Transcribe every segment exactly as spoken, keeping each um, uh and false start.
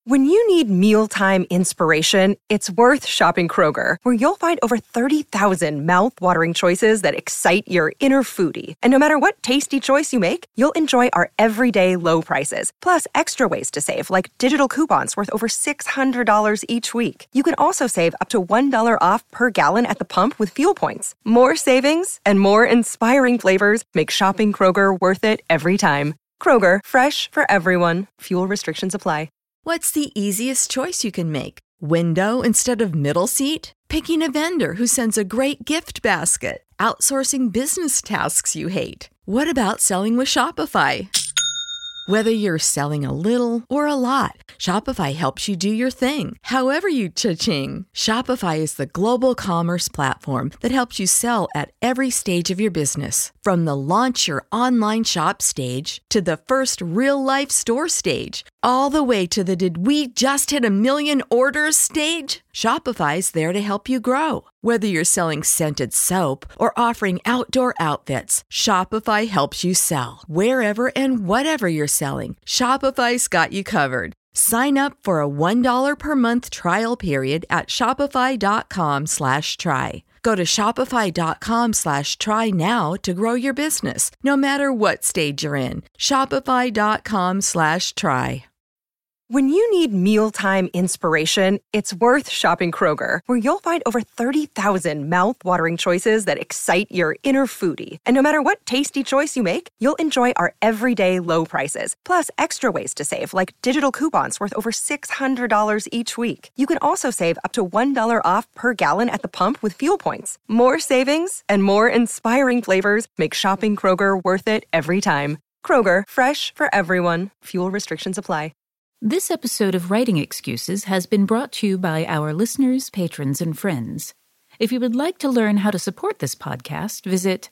When you need mealtime inspiration, it's worth shopping Kroger, where you'll find over thirty thousand mouth-watering choices that excite your inner foodie. And no matter what tasty choice you make, you'll enjoy our everyday low prices, plus extra ways to save, like digital coupons worth over six hundred dollars each week. You can also save up to one dollar off per gallon at the pump with fuel points. More savings and more inspiring flavors make shopping Kroger worth it every time. Kroger, fresh for everyone. Fuel restrictions apply. What's the easiest choice you can make? Window instead of middle seat? Picking a vendor who sends a great gift basket? Outsourcing business tasks you hate? What about selling with Shopify? Whether you're selling a little or a lot, Shopify helps you do your thing, however you cha-ching. Shopify is the global commerce platform that helps you sell at every stage of your business. From the launch your online shop stage to the first real-life store stage, all the way to the did we just hit a million orders stage. Shopify's there to help you grow. Whether you're selling scented soap or offering outdoor outfits, Shopify helps you sell. Wherever and whatever you're selling, Shopify's got you covered. Sign up for a one dollar per month trial period at shopify.com slash try. Go to shopify.com slash try now to grow your business, no matter what stage you're in. Shopify.com slash try. When you need mealtime inspiration, it's worth shopping Kroger, where you'll find over thirty thousand mouth-watering choices that excite your inner foodie. And no matter what tasty choice you make, you'll enjoy our everyday low prices, plus extra ways to save, like digital coupons worth over six hundred dollars each week. You can also save up to one dollar off per gallon at the pump with fuel points. More savings and more inspiring flavors make shopping Kroger worth it every time. Kroger, fresh for everyone. Fuel restrictions apply. This episode of Writing Excuses has been brought to you by our listeners, patrons, and friends. If you would like to learn how to support this podcast, visit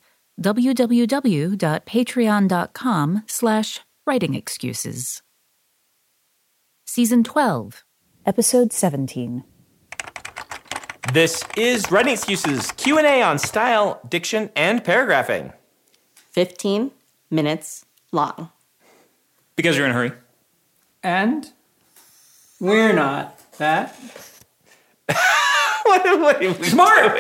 www.patreon.com slash writing excuses. Season twelve, Episode seventeen. This is Writing Excuses, Q and A on style, diction, and paragraphing. fifteen minutes long. Because you're in a hurry. And we're not that. what, what are we Smart!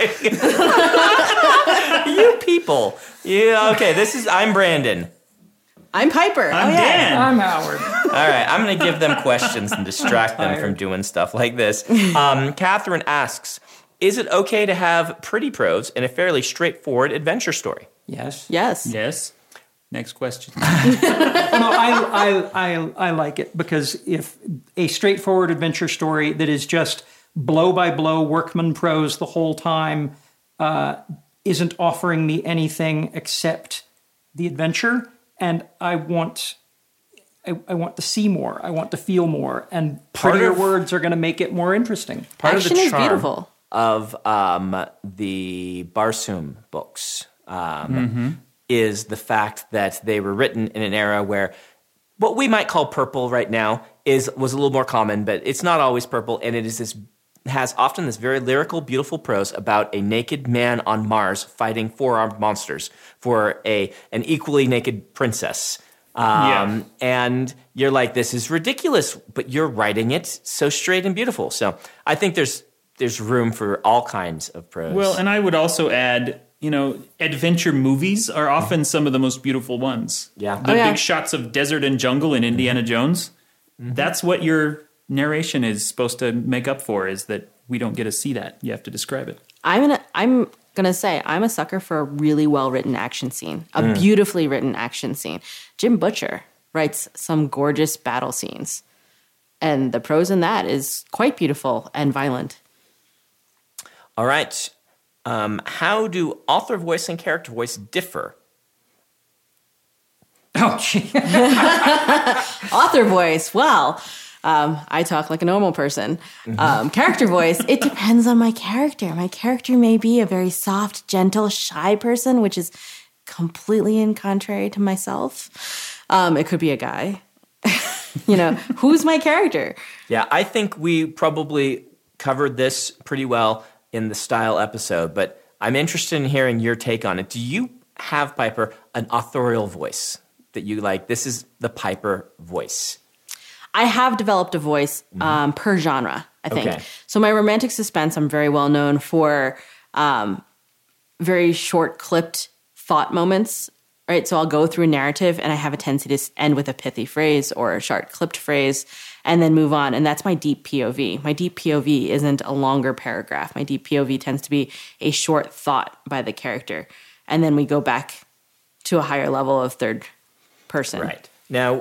You people. Yeah, okay, this is, I'm Brandon. I'm Piper. I'm oh, yeah. Dan. I'm Howard. All right, I'm going to give them questions and distract them from doing stuff like this. Um, Catherine asks, is it okay to have pretty prose in a fairly straightforward adventure story? Yes. Yes. Yes. Next question. No, I, I, I, I like it because if a straightforward adventure story that is just blow-by-blow workman prose the whole time uh, isn't offering me anything except the adventure, and I want... I, I want to see more. I want to feel more. And prettier of, words are going to make it more interesting. Part Action of the is charm beautiful. of um, the Barsoom books um, mm-hmm. is the fact that they were written in an era where what we might call purple right now is was a little more common, but it's not always purple, and it is this has often this very lyrical, beautiful prose about a naked man on Mars fighting four-armed monsters for a an equally naked princess. Um, yeah. And you're like, this is ridiculous, but you're writing it so straight and beautiful. So I think there's there's room for all kinds of prose. Well, and I would also add, you know, adventure movies are often some of the most beautiful ones. Yeah. The oh, yeah. big shots of desert and jungle in Indiana Jones. Mm-hmm. That's what your narration is supposed to make up for, is that we don't get to see that. You have to describe it. I'm gonna, I'm gonna say I'm a sucker for a really well-written action scene, a mm. beautifully written action scene. Jim Butcher writes some gorgeous battle scenes, and the prose in that is quite beautiful and violent. All right. Um, how do author voice and character voice differ? Oh, gee. Author voice, well, um, I talk like a normal person. Um, character voice, it depends on my character. My character may be a very soft, gentle, shy person, which is completely in contrary to myself. Um, it could be a guy. You know, who's my character? Yeah, I think we probably covered this pretty well in the style episode, but I'm interested in hearing your take on it. Do you have, Piper, an authorial voice that you like? This is the Piper voice. I have developed a voice um, per genre, I think. Okay. So my romantic suspense, I'm very well known for um, very short clipped thought moments, right? So I'll go through a narrative and I have a tendency to end with a pithy phrase or a short clipped phrase and then move on. And that's my deep P O V. My deep P O V isn't a longer paragraph. My deep P O V tends to be a short thought by the character. And then we go back to a higher level of third person. Right. Now,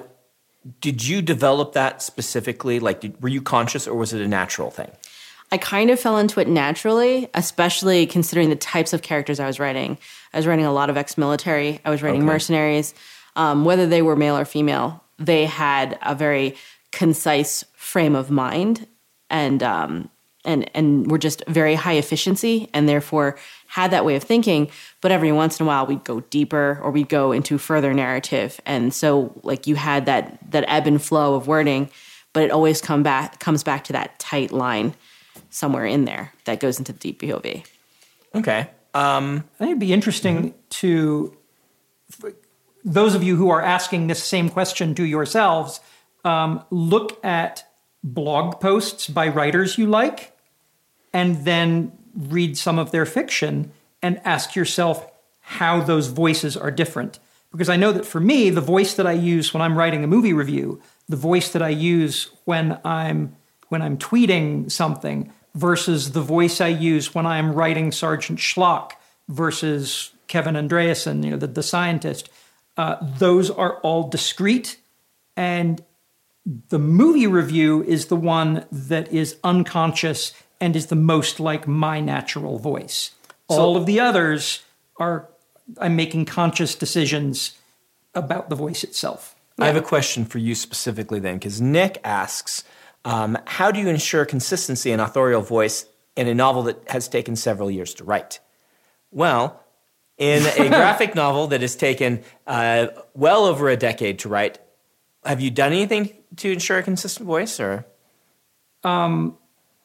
did you develop that specifically? Like, did, were you conscious or was it a natural thing? I kind of fell into it naturally, especially considering the types of characters I was writing. I was writing a lot of ex-military. I was writing Okay. mercenaries. Um, whether they were male or female, they had a very concise frame of mind and um, and and were just very high efficiency and therefore had that way of thinking. But every once in a while, we'd go deeper or we'd go into further narrative. And so, like, you had that that ebb and flow of wording, but it always come back comes back to that tight line somewhere in there that goes into the deep P O V. Okay. Um, I think it'd be interesting to, for those of you who are asking this same question to yourselves, um, look at blog posts by writers you like, and then read some of their fiction and ask yourself how those voices are different. Because I know that for me, the voice that I use when I'm writing a movie review, the voice that I use when I'm when I'm tweeting something versus the voice I use when I'm writing Sergeant Schlock versus Kevin Andreasen, you know, the, the scientist, uh, those are all discrete. And the movie review is the one that is unconscious and is the most like my natural voice. So- all of the others are, I'm making conscious decisions about the voice itself. I have a question for you specifically then, because Nick asks, um, how do you ensure consistency in authorial voice in a novel that has taken several years to write? Well, in a graphic novel that has taken uh, well over a decade to write, have you done anything to ensure a consistent voice? Or Um,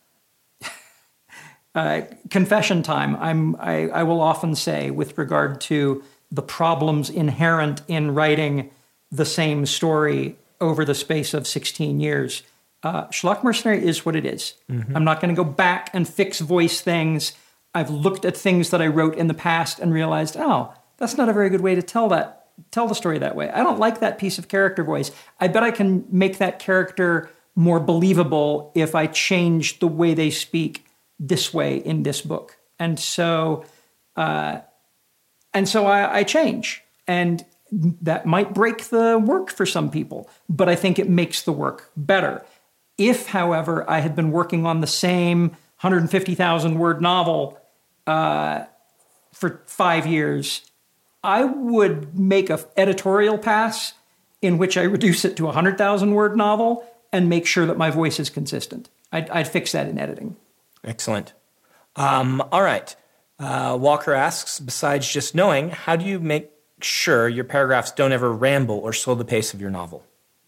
uh, confession time. I'm, I, I will often say, with regard to the problems inherent in writing the same story over the space of sixteen years, uh, Schlock Mercenary is what it is. Mm-hmm. I'm not going to go back and fix voice things. I've looked at things that I wrote in the past and realized, oh, that's not a very good way to tell that, tell the story that way. I don't like that piece of character voice. I bet I can make that character more believable if I change the way they speak this way in this book. And so, uh, and so I, I change, and that might break the work for some people, but I think it makes the work better. If, however, I had been working on the same one hundred fifty thousand word novel uh, for five years, I would make an editorial pass in which I reduce it to a one hundred thousand word novel and make sure that my voice is consistent. I'd, I'd fix that in editing. excellent. Um, all right. Uh, Walker asks, besides just knowing, how do you make sure your paragraphs don't ever ramble or slow the pace of your novel?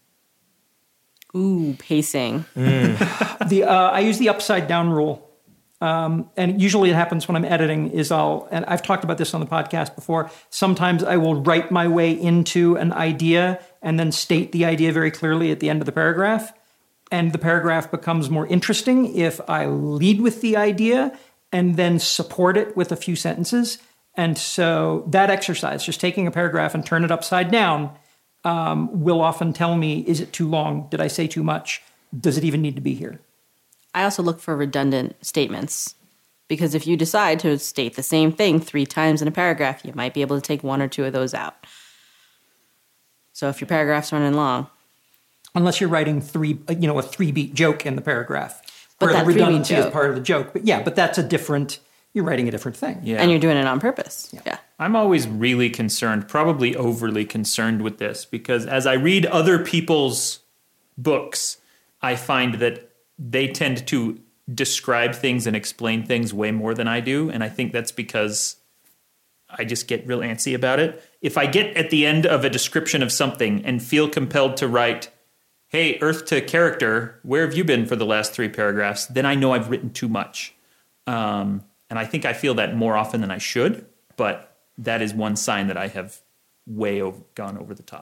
Ooh, pacing. The uh, I use the upside down rule. Um, and usually it happens when I'm editing is I'll, and I've talked about this on the podcast before, sometimes I will write my way into an idea and then state the idea very clearly at the end of the paragraph. And the paragraph becomes more interesting if I lead with the idea and then support it with a few sentences. And so that exercise, just taking a paragraph and turn it upside down, um, will often tell me, is it too long? Did I say too much? Does it even need to be here? I also look for redundant statements, because if you decide to state the same thing three times in a paragraph, you might be able to take one or two of those out. So if your paragraph's running long. Unless you're writing three, you know, a three-beat joke in the paragraph. But where that the redundancy three-beat is joke- part of the joke. But yeah, but that's a different, you're writing a different thing. Yeah. And you're doing it on purpose. Yeah. yeah. I'm always really concerned, probably overly concerned with this, because as I read other people's books, I find that they tend to describe things and explain things way more than I do. And I think that's because I just get real antsy about it. If I get at the end of a description of something and feel compelled to write, hey, Earth to character, where have you been for the last three paragraphs? Then I know I've written too much. Um, and I think I feel that more often than I should. But that is one sign that I have way over, gone over the top.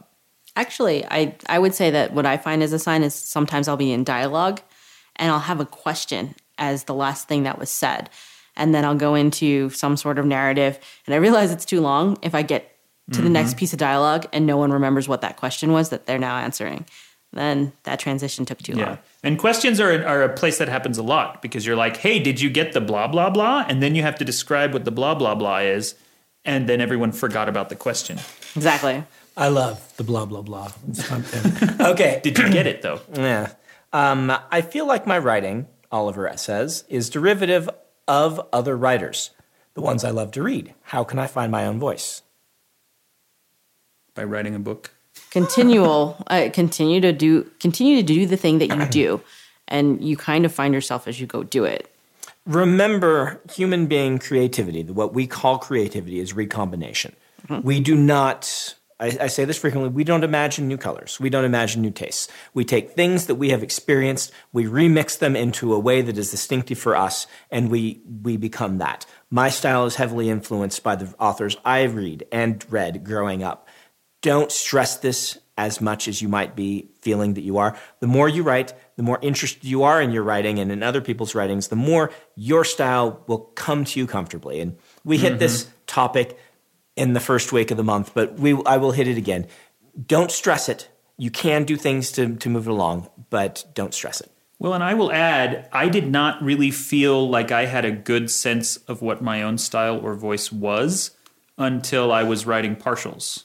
Actually, I, I would say that what I find as a sign is sometimes I'll be in dialogue and I'll have a question as the last thing that was said. And then I'll go into some sort of narrative and I realize it's too long if I get to mm-hmm. the next piece of dialogue and no one remembers what that question was that they're now answering. Then that transition took too yeah. long. And questions are, are a place that happens a lot because you're like, hey, did you get the blah, blah, blah? And then you have to describe what the blah, blah, blah is. And then everyone forgot about the question. Exactly. I love the blah, blah, blah. Okay. Did you get it, though? Yeah. Um, I feel like my writing, Oliver says, is derivative of other writers, the ones I love to read. How can I find my own voice? By writing a book. Continual, uh, continue to do, continue to do the thing that you do, and you kind of find yourself as you go do it. Remember, human being creativity, what we call creativity, is recombination. Mm-hmm. We do not, I, I say this frequently, we don't imagine new colors. We don't imagine new tastes. We take things that we have experienced, we remix them into a way that is distinctive for us, and we we become that. My style is heavily influenced by the authors I read and read growing up. Don't stress this as much as you might be feeling that you are. The more you write, the more interested you are in your writing and in other people's writings, the more your style will come to you comfortably. And we hit mm-hmm. this topic in the first week of the month, but we I will hit it again. Don't stress it. You can do things to, to move it along, but don't stress it. Well, and I will add, I did not really feel like I had a good sense of what my own style or voice was until I was writing partials.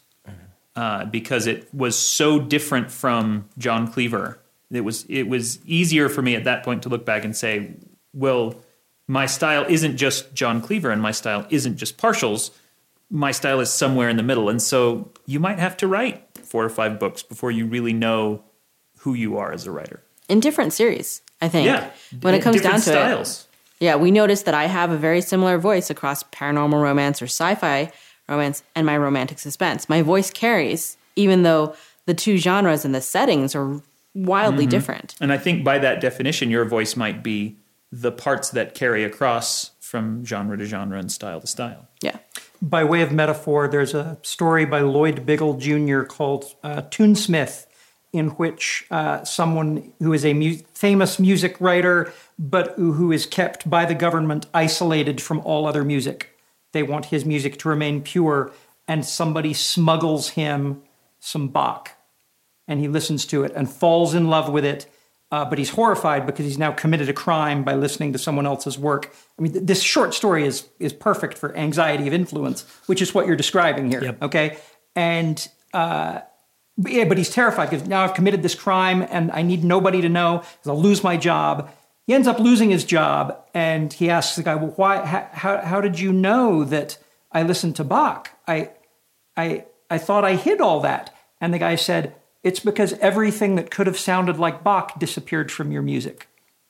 Uh, because it was so different from John Cleaver. It was it was easier for me at that point to look back and say, well, my style isn't just John Cleaver and my style isn't just partials. My style is somewhere in the middle. And so you might have to write four or five books before you really know who you are as a writer. In different series, I think. Yeah. When it comes down to styles. it. Yeah, we noticed that I have a very similar voice across paranormal romance or sci-fi romance and my romantic suspense. My voice carries, even though the two genres and the settings are wildly mm-hmm. different. And I think by that definition, your voice might be the parts that carry across from genre to genre and style to style. Yeah. By way of metaphor, there's a story by Lloyd Biggle Junior called uh, Toonsmith, in which uh, someone who is a mu- famous music writer, but who, who is kept by the government isolated from all other music. They want his music to remain pure, and somebody smuggles him some Bach, and he listens to it and falls in love with it, uh, but he's horrified because he's now committed a crime by listening to someone else's work. I mean, th- this short story is is perfect for anxiety of influence, which is what you're describing here, yep. okay? And, uh, but yeah, but he's terrified because now I've committed this crime, and I need nobody to know because I'll lose my job. He ends up losing his job, and he asks the guy, well, why, how, how did you know that I listened to Bach? I, I, I thought I hid all that. And the guy said, it's because everything that could have sounded like Bach disappeared from your music.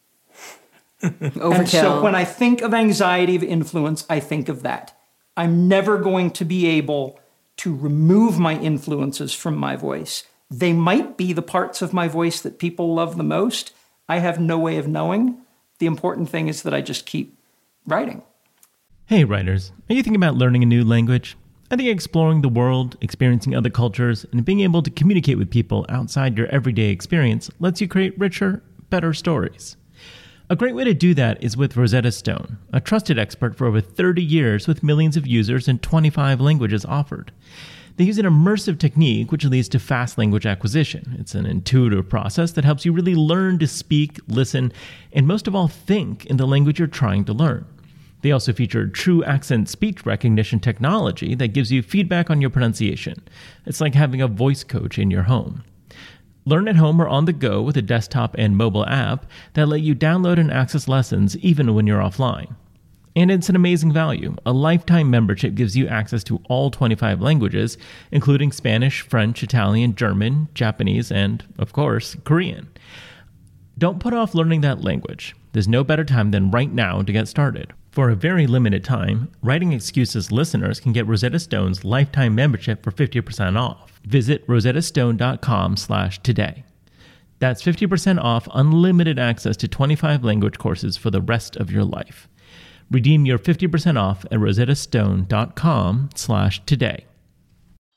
Overkill. And so when I think of anxiety of influence, I think of that. I'm never going to be able to remove my influences from my voice. They might be the parts of my voice that people love the most. I have no way of knowing. The important thing is that I just keep writing. Hey writers, are you thinking about learning a new language? I think exploring the world, experiencing other cultures, and being able to communicate with people outside your everyday experience lets you create richer, better stories. A great way to do that is with Rosetta Stone, a trusted expert for over thirty years with millions of users and twenty-five languages offered. They use an immersive technique which leads to fast language acquisition. It's an intuitive process that helps you really learn to speak, listen, and most of all, think in the language you're trying to learn. They also feature true accent speech recognition technology that gives you feedback on your pronunciation. It's like having a voice coach in your home. Learn at home or on the go with a desktop and mobile app that let you download and access lessons even when you're offline. And it's an amazing value. A lifetime membership gives you access to all twenty-five languages, including Spanish, French, Italian, German, Japanese, and, of course, Korean. Don't put off learning that language. There's no better time than right now to get started. For a very limited time, Writing Excuses listeners can get Rosetta Stone's lifetime membership for fifty percent off. Visit rosettastone.com slash today. That's fifty percent off unlimited access to twenty-five language courses for the rest of your life. Redeem your fifty percent off at rosettastone.com slash today.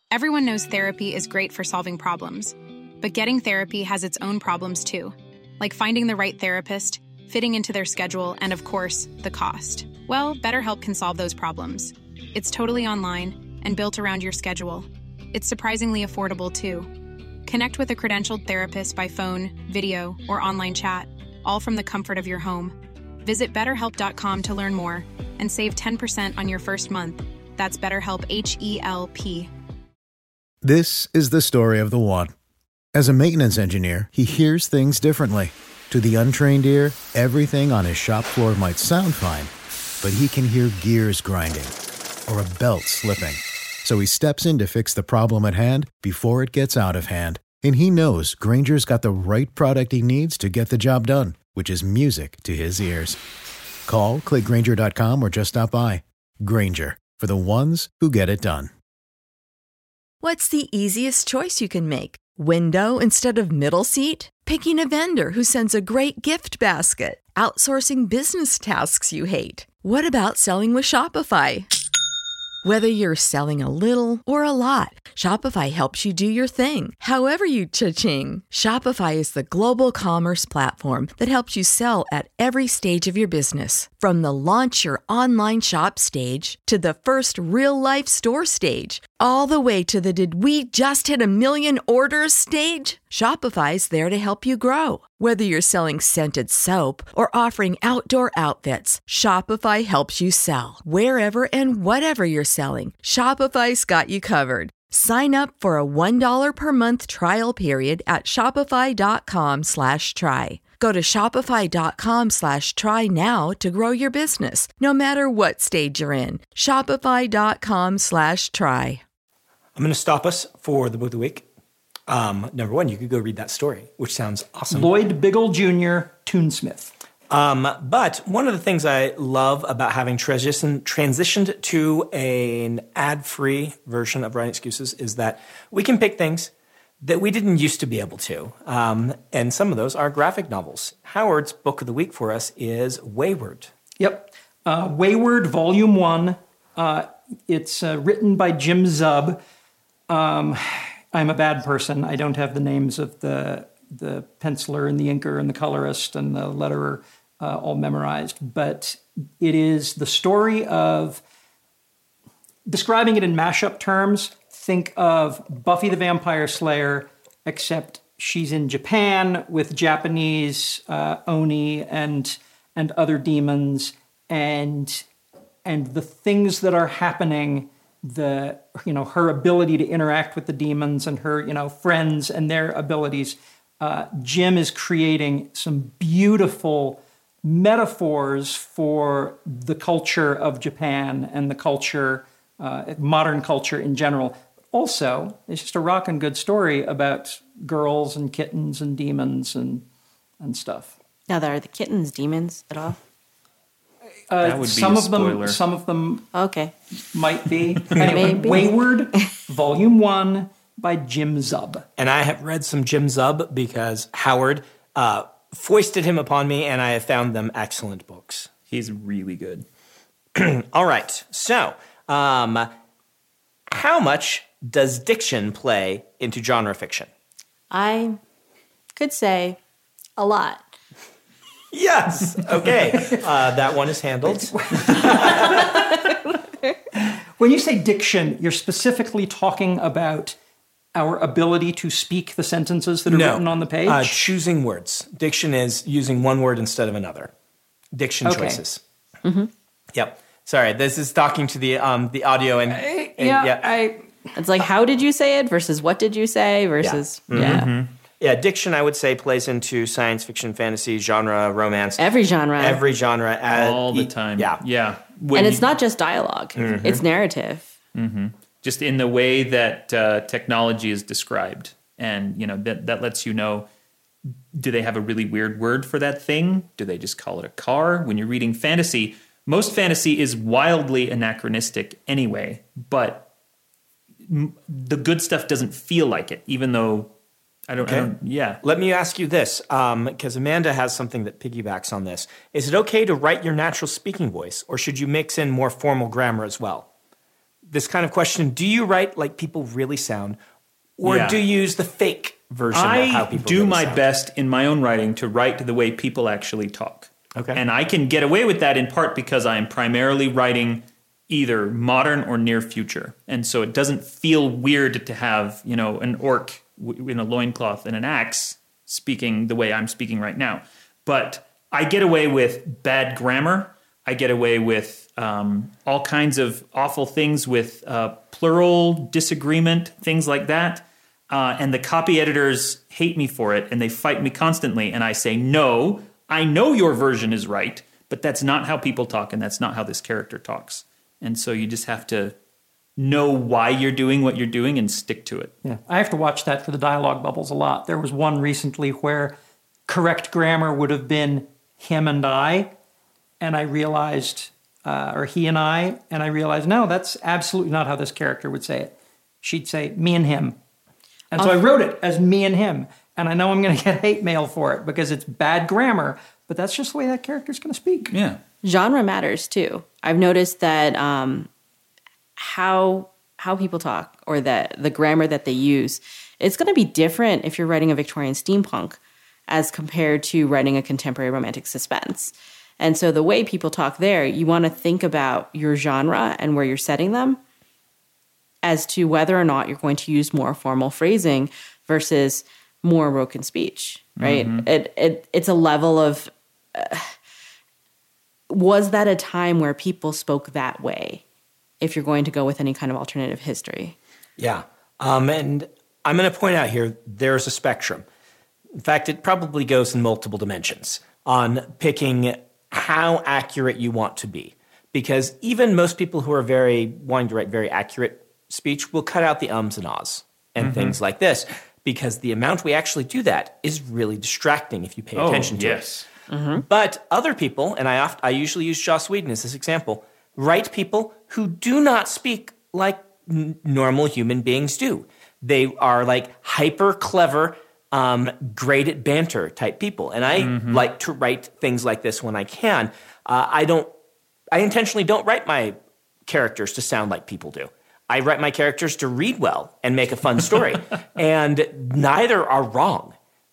Everyone knows therapy is great for solving problems, but getting therapy has its own problems too, like finding the right therapist, fitting into their schedule, and of course, the cost. Well, BetterHelp can solve those problems. It's totally online and built around your schedule. It's surprisingly affordable too. Connect with a credentialed therapist by phone, video, or online chat, all from the comfort of your home. Visit better help dot com to learn more and save ten percent on your first month. That's BetterHelp, H E L P. This is the story of the one. As a maintenance engineer, he hears things differently. To the untrained ear, everything on his shop floor might sound fine, but he can hear gears grinding or a belt slipping. So he steps in to fix the problem at hand before it gets out of hand. And he knows Grainger's got the right product he needs to get the job done, which is music to his ears. Call, click Grainger dot com, or just stop by. Grainger, for the ones who get it done. What's the easiest choice you can make? Window instead of middle seat? Picking a vendor who sends a great gift basket? Outsourcing business tasks you hate? What about selling with Shopify? Whether you're selling a little or a lot, Shopify helps you do your thing, however you cha-ching. Shopify is the global commerce platform that helps you sell at every stage of your business. From the launch your online shop stage to the first real-life store stage, all the way to the did we just hit a million orders stage. Shopify's there to help you grow. Whether you're selling scented soap or offering outdoor outfits, Shopify helps you sell. Wherever and whatever you're selling, Shopify's got you covered. Sign up for a one dollar per month trial period at shopify.com slash try. Go to shopify.com slash try now to grow your business, no matter what stage you're in. Shopify.com slash try. I'm going to stop us for the book of the week. Um, number one, you could go read that story, which sounds awesome. Lloyd Biggle Junior, Toonsmith. Um, but one of the things I love about having transition, transitioned to an ad-free version of Writing Excuses is that we can pick things that we didn't used to be able to. Um, and some of those are graphic novels. Howard's book of the week for us is Wayward. Yep. Uh, Wayward, Volume one. Uh, it's uh, written by Jim Zub. Um, I'm a bad person. I don't have the names of the the penciler and the inker and the colorist and the letterer uh, all memorized. But it is the story of, describing it in mashup terms, think of Buffy the Vampire Slayer, except she's in Japan with Japanese uh, Oni and and other demons, and and the things that are happening, the you know her ability to interact with the demons and her you know friends and their abilities. Uh, Jim is creating some beautiful metaphors for the culture of Japan and the culture, uh, modern culture in general. Also, it's just a rockin' good story about girls and kittens and demons and and stuff. Now, are the kittens demons at all? Uh, that would be some a of them, spoiler. some of them, okay, might be. Anyway, Maybe. Wayward, Volume One by Jim Zub. And I have read some Jim Zub because Howard uh, foisted him upon me, and I have found them excellent books. He's really good. All right. So, um, how much does diction play into genre fiction? I could say a lot. Yes. Okay. uh, that one is handled. When you say diction, you're specifically talking about our ability to speak the sentences that are No. written on the page? Uh, choosing words. Diction is using one word instead of another. Diction Okay. choices. Mm-hmm. Yep. Sorry, this is talking to the um the audio and, and yeah, yeah. I... It's like, how did you say it versus what did you say versus, yeah. Mm-hmm. Yeah, diction, I would say, plays into science fiction, fantasy, genre, romance. Every genre. Every genre. Uh, All the e- time. Yeah. Yeah. And When it's you- not just dialogue. Mhm. It's narrative. Mm-hmm. Just in the way that uh, technology is described. And, you know, that, that lets you know, do they have a really weird word for that thing? Do they just call it a car? When you're reading fantasy, most fantasy is wildly anachronistic anyway, but m- the good stuff doesn't feel like it, even though I don't, I Okay. don't yeah. Let me ask you this, because Amanda has something that piggybacks on this. Is it okay to write your natural speaking voice, or should you mix in more formal grammar as well? this kind of question. Do you write like people really sound, or Yeah. do you use the fake version I of how people do really my sound? best in my own writing to write the way people actually talk. Okay. And I can get away with that in part because I am primarily writing either modern or near future. And so it doesn't feel weird to have, you know, an orc w- in a loincloth and an axe speaking the way I'm speaking right now. But I get away with bad grammar. I get away with um, all kinds of awful things with uh, plural disagreement, things like that. Uh, and the copy editors hate me for it, and they fight me constantly. And I say, no, I know your version is right, but that's not how people talk, and that's not how this character talks. And so you just have to know why you're doing what you're doing and stick to it. Yeah, I have to watch that for the dialogue bubbles a lot. There was one recently where correct grammar would have been him and I, and I realized, uh, or he and I, and I realized, no, that's absolutely not how this character would say it. She'd say me and him. And so I wrote it as me and him. And I know I'm going to get hate mail for it because it's bad grammar, but that's just the way that character's going to speak. Yeah. Genre matters too. I've noticed that um, how how people talk or that the grammar that they use, it's going to be different if you're writing a Victorian steampunk as compared to writing a contemporary romantic suspense. And so the way people talk there, you want to think about your genre and where you're setting them as to whether or not you're going to use more formal phrasing versus more broken speech, right? Mm-hmm. It, it it's a level of, uh, was that a time where people spoke that way? If you're going to go with any kind of alternative history. Yeah. Um, and I'm going to point out here, there's a spectrum. In fact, it probably goes in multiple dimensions on picking how accurate you want to be. Because even most people who are very wanting to write very accurate speech will cut out the ums and ahs and Mm-hmm. things like this, because the amount we actually do that is really distracting if you pay Oh, attention to yes. it. Mm-hmm. But other people, and I oft, I usually use Joss Whedon as this example, write people who do not speak like n- normal human beings do. They are like hyper clever, um, great at banter type people, and I Mm-hmm. like to write things like this when I can. Uh, I don't. I intentionally don't write my characters to sound like people do. I write my characters to read well and make a fun story, and neither are wrong.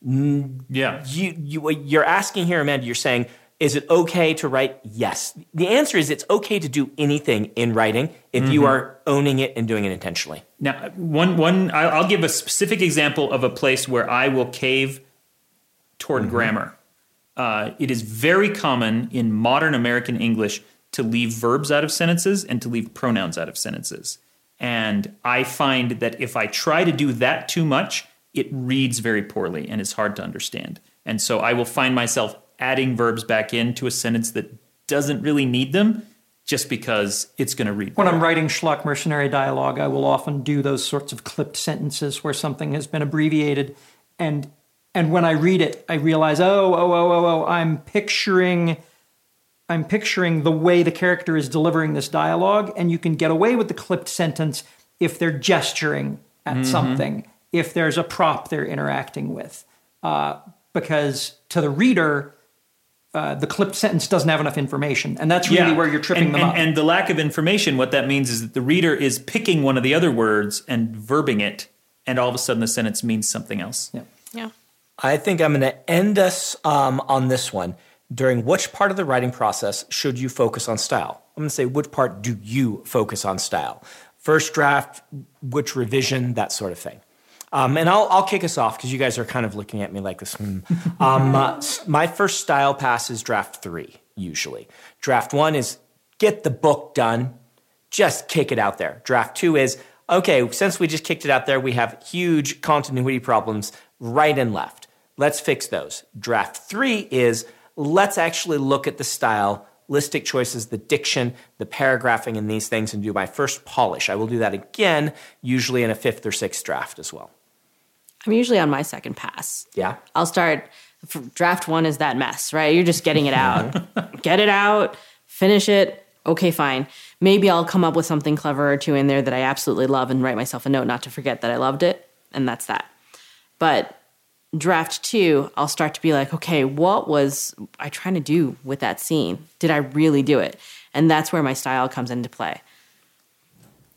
Yeah. You, you, you're asking here, Amanda, you're saying, is it okay to write? Yes. The answer is it's okay to do anything in writing if Mm-hmm. you are owning it and doing it intentionally. Now, one, one, I- I'll give a specific example of a place where I will cave toward Mm-hmm. grammar. Uh, it is very common in modern American English to leave verbs out of sentences and to leave pronouns out of sentences. And I find that if I try to do that too much, it reads very poorly and is hard to understand. And so I will find myself adding verbs back into a sentence that doesn't really need them just because it's going to read When better. I'm writing schlock mercenary dialogue, I will often do those sorts of clipped sentences where something has been abbreviated. And and when I read it, I realize, oh, oh, oh, oh, oh, I'm picturing... I'm picturing the way the character is delivering this dialogue, and you can get away with the clipped sentence if they're gesturing at Mm-hmm. something, if there's a prop they're interacting with. Uh, because to the reader, uh, the clipped sentence doesn't have enough information, and that's really Yeah. where you're tripping and, them and, up. And the lack of information, what that means is that the reader is picking one of the other words and verbing it, and all of a sudden the sentence means something else. Yeah. Yeah. I think I'm going to end us um, on this one. During which part of the writing process should you focus on style? I'm going to say, which part do you focus on style? First draft, which revision, that sort of thing. Um, and I'll, I'll kick us off because you guys are kind of looking at me like this. Hmm. Um, uh, my first style pass is draft three, usually. Draft one is get the book done, just kick it out there. Draft two is, okay, since we just kicked it out there, we have huge continuity problems right and left. Let's fix those. Draft three is, let's actually look at the style, listic choices, the diction, the paragraphing, and these things, and do my first polish. I will do that again, usually in a fifth or sixth draft as well. I'm usually on my second pass. Yeah? I'll start, draft one is that mess, right? You're just getting it out. Get it out, finish it, okay, fine. Maybe I'll come up with something clever or two in there that I absolutely love and write myself a note not to forget that I loved it, and that's that. But draft two, I'll start to be like, okay, what was I trying to do with that scene? Did I really do it? And that's where my style comes into play.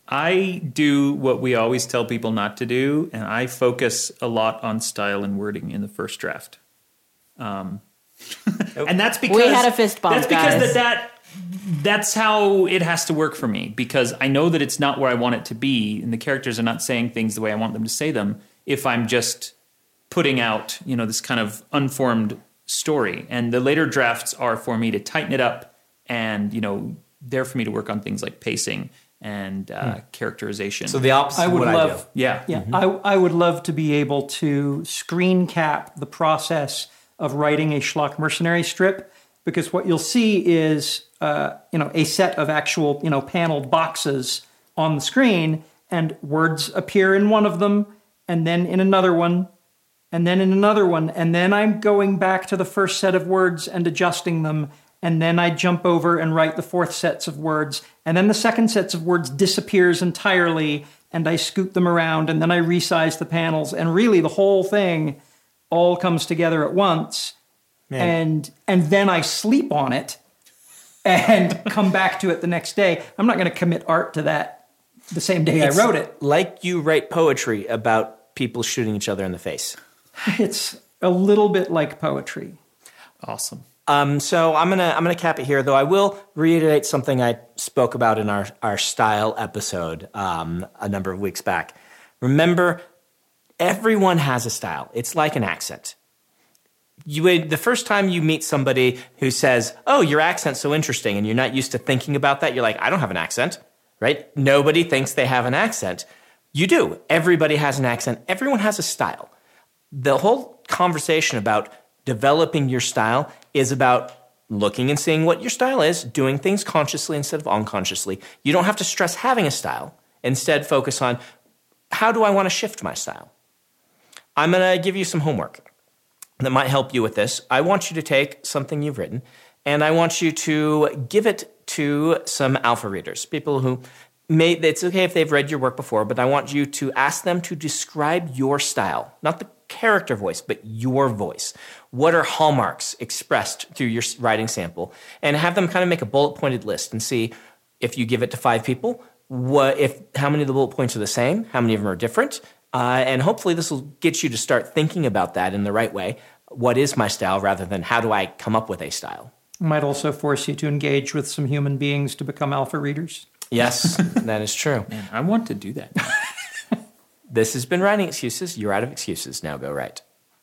I do what we always tell people not to do, and I focus a lot on style and wording in the first draft. Um, and that's because we had a fist bump. That's because guys. that, that that's how it has to work for me, because I know that it's not where I want it to be, and the characters are not saying things the way I want them to say them. If I'm just putting out, you know, this kind of unformed story, and the later drafts are for me to tighten it up, and you know, they're for me to work on things like pacing and uh, hmm. characterization. So the opposite I of would what love, I do. Yeah. Yeah. Mm-hmm. I, I would love to be able to screen cap the process of writing a Schlock Mercenary strip, because what you'll see is, uh, you know, a set of actual, you know, paneled boxes on the screen, and words appear in one of them, and then in another one, and then in another one, and then I'm going back to the first set of words and adjusting them, and then I jump over and write the fourth sets of words, and then the second sets of words disappears entirely, and I scoot them around, and then I resize the panels, and really the whole thing all comes together at once, Man. and and then I sleep on it and come back to it the next day. I'm not going to commit art to that the same day it's I wrote it. Like you write poetry about people shooting each other in the face. It's a little bit like poetry. Awesome. Um, so I'm gonna I'm gonna cap it here, though I will reiterate something I spoke about in our our style episode um, a number of weeks back. Remember, everyone has a style. It's like an accent. You would, the first time you meet somebody who says, "Oh, your accent's so interesting," and you're not used to thinking about that, you're like, "I don't have an accent," right? Nobody thinks they have an accent. You do. Everybody has an accent. Everyone has a style. The whole conversation about developing your style is about looking and seeing what your style is, doing things consciously instead of unconsciously. You don't have to stress having a style. Instead, focus on, how do I want to shift my style? I'm going to give you some homework that might help you with this. I want you to take something you've written, and I want you to give it to some alpha readers, people who may, it's okay if they've read your work before, but I want you to ask them to describe your style, not the character voice, but your voice. What are hallmarks expressed through your writing sample? And have them kind of make a bullet-pointed list and see, if you give it to five people, what if how many of the bullet points are the same, how many of them are different, uh, and hopefully this will get you to start thinking about that in the right way. What is my style, rather than how do I come up with a style? It might also force you to engage with some human beings to become alpha readers. Yes, that is true. Man, I want to do that. This has been Writing Excuses. You're out of excuses. Now go write.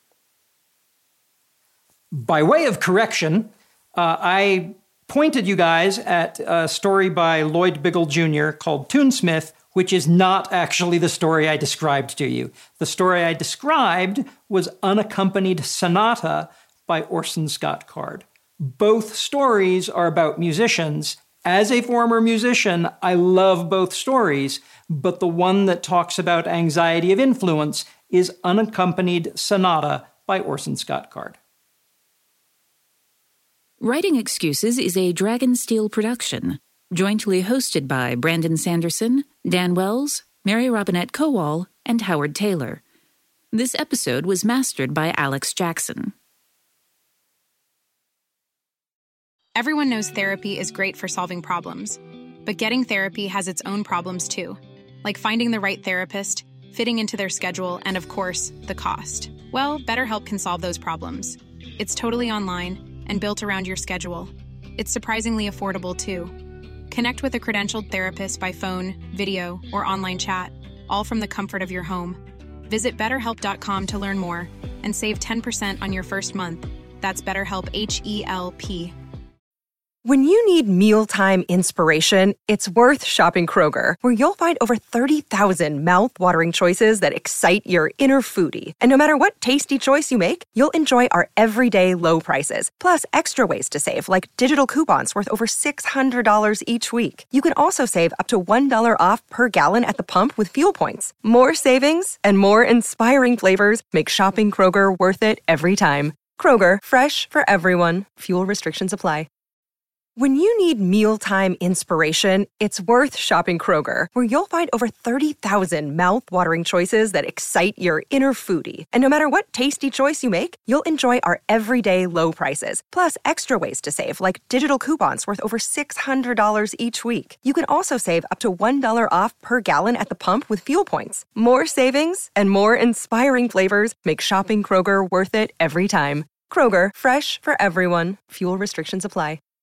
By way of correction, uh, I pointed you guys at a story by Lloyd Biggle Junior called Toonsmith, which is not actually the story I described to you. The story I described was Unaccompanied Sonata by Orson Scott Card. Both stories are about musicians. As a former musician, I love both stories, but the one that talks about anxiety of influence is Unaccompanied Sonata by Orson Scott Card. Writing Excuses is a Dragonsteel production, jointly hosted by Brandon Sanderson, Dan Wells, Mary Robinette Kowal, and Howard Taylor. This episode was mastered by Alex Jackson. Everyone knows therapy is great for solving problems, but getting therapy has its own problems too, like finding the right therapist, fitting into their schedule, and of course, the cost. Well, BetterHelp can solve those problems. It's totally online and built around your schedule. It's surprisingly affordable too. Connect with a credentialed therapist by phone, video, or online chat, all from the comfort of your home. Visit better help dot com to learn more and save ten percent on your first month. That's BetterHelp, H E L P. When you need mealtime inspiration, it's worth shopping Kroger, where you'll find over thirty thousand mouth-watering choices that excite your inner foodie. And no matter what tasty choice you make, you'll enjoy our everyday low prices, plus extra ways to save, like digital coupons worth over six hundred dollars each week. You can also save up to one dollar off per gallon at the pump with fuel points. More savings and more inspiring flavors make shopping Kroger worth it every time. Kroger, fresh for everyone. Fuel restrictions apply. When you need mealtime inspiration, it's worth shopping Kroger, where you'll find over thirty thousand mouth-watering choices that excite your inner foodie. And no matter what tasty choice you make, you'll enjoy our everyday low prices, plus extra ways to save, like digital coupons worth over six hundred dollars each week. You can also save up to one dollar off per gallon at the pump with fuel points. More savings and more inspiring flavors make shopping Kroger worth it every time. Kroger, fresh for everyone. Fuel restrictions apply.